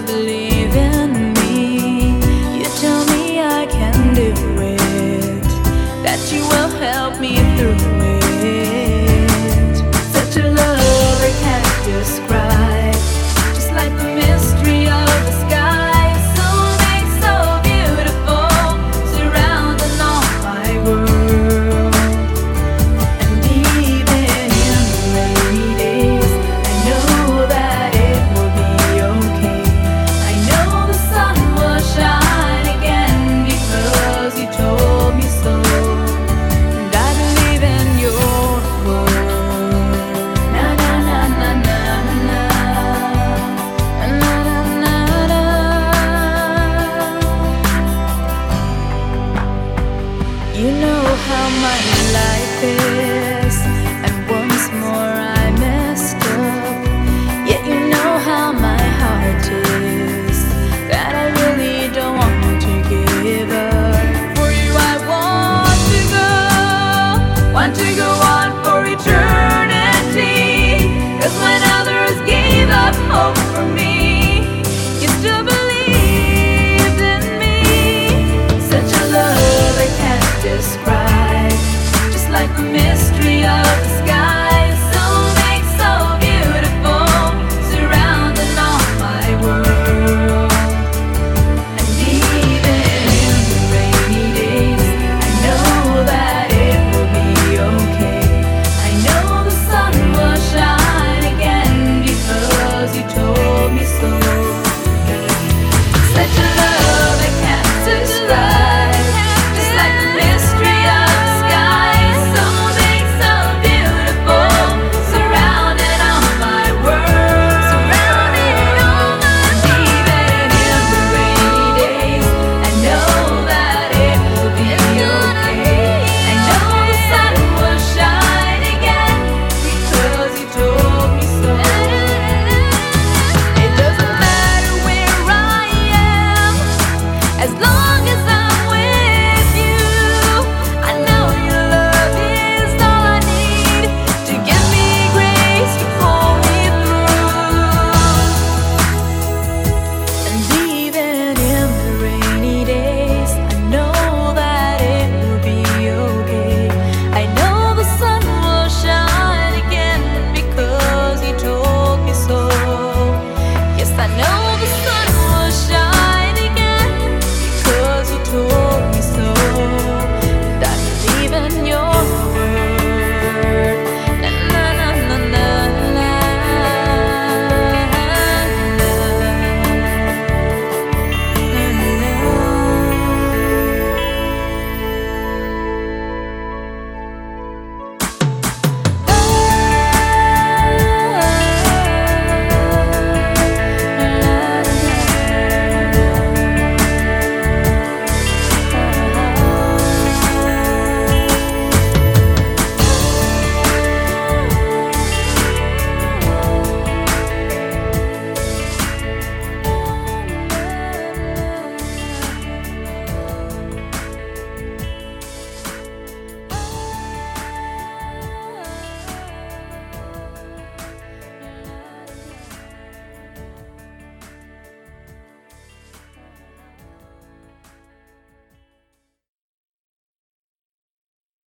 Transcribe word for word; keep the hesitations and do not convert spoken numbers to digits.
still believe in me. You tell me I can do it, that you will help me through it. Such a love I can't describe, just like the mystery of the sky. So big, so beautiful, surrounding all my world. And even in the rainy days, I know that it will be okay. I know the sun will shine again because you told me so. And I believe in your word. Na na na na na na na na na na. You know how my life is, and once more I messed up. Yet you know how my heart is, that I really don't want to give up. For you I want to go, want to go on for eternity. 'Cause when others gave up hope for me, you still believed in me. Such a love I can't describe, just like the mystery of the sky. So big, so beautiful, surrounding all my world. And even in the rainy days, I know that it will be okay. I know the sun will shine again because you told me so.